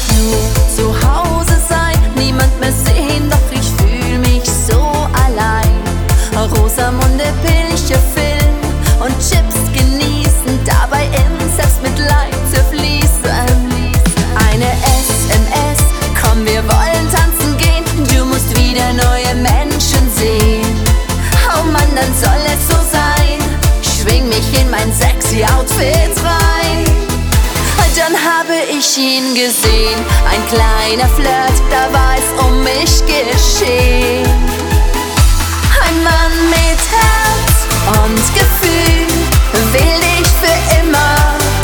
nur zu Hause sein, niemand mehr sehen, doch ich fühl mich so allein. Rosamunde Pilche, Film und Chips genießen, dabei in Selbstmitleid zerfließen. Eine SMS, komm, wir wollen tanzen gehen, du musst wieder neue Menschen sehen. Oh Mann, dann soll es so sein, schwing mich in mein sexy Outfit rein. Dann habe ich ihn gesehen, ein kleiner Flirt, da war es um mich geschehen. Ein Mann mit Herz und Gefühl, will dich für immer.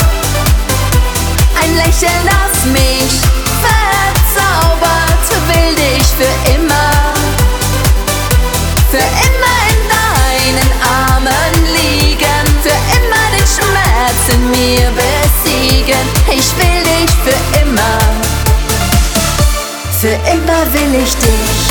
Ein Lächeln, das mich verzaubert, will dich für immer. Für immer in deinen Armen liegen, für immer den Schmerz in mir besiegen. Ich will dich für immer. Für immer will ich dich.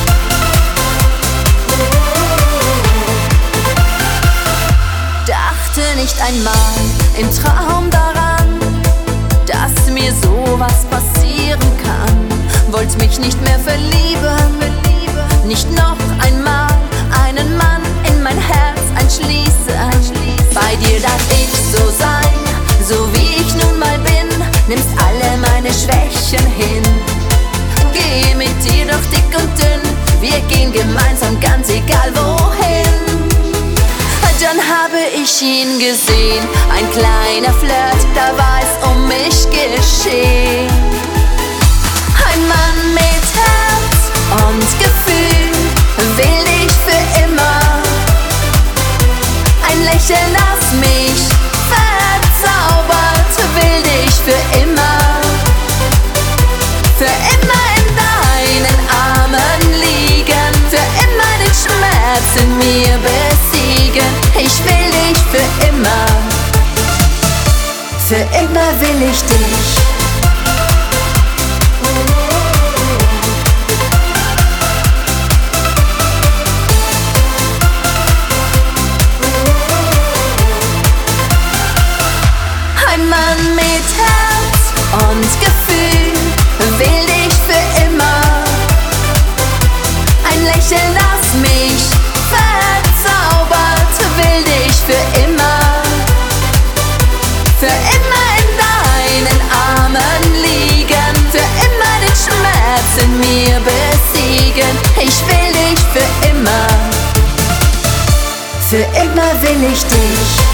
Dachte nicht einmal im Traum daran, dass mir sowas passieren kann. Wollte mich nicht mehr verlieben, nicht noch einmal einen Mann in mein Herz einschließen. Bei dir darf ich so sein, so wie ich nun mal bin, nimmst alle meine Schwächen hin. Geh mit dir durch dick und dünn, wir gehen gemeinsam ganz egal wohin. Dann habe ich ihn gesehen, ein kleiner Flirt, da war es um mich geschehen. Ein Mann mit Herz und Gefühl, will dich für immer. Ein Lächeln, das mich verzaubert, will dich für immer. Für immer in deinen Armen liegen, für immer den Schmerz in mir besiegen. Ich will dich für immer. Für immer will ich dich. Ein Mann mit Herz und Gefühl, will dich für immer. Ein Lächeln, das mich verzaubert, will dich für immer. Für immer in deinen Armen liegen, für immer den Schmerz in mir besiegen. Ich will dich für immer. Für immer will ich dich.